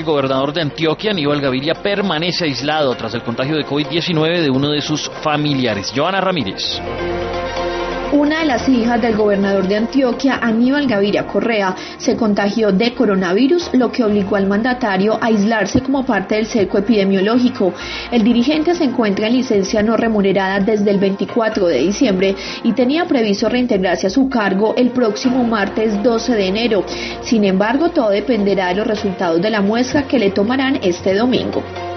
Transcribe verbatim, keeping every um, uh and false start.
El gobernador de Antioquia, Aníbal Gaviria, permanece aislado tras el contagio de COVID diecinueve de uno de sus familiares. Joana Ramírez. Una de las hijas del gobernador de Antioquia, Aníbal Gaviria Correa, se contagió de coronavirus, lo que obligó al mandatario a aislarse como parte del cerco epidemiológico. El dirigente se encuentra en licencia no remunerada desde el veinticuatro de diciembre y tenía previsto reintegrarse a su cargo el próximo martes doce de enero. Sin embargo, todo dependerá de los resultados de la muestra que le tomarán este domingo.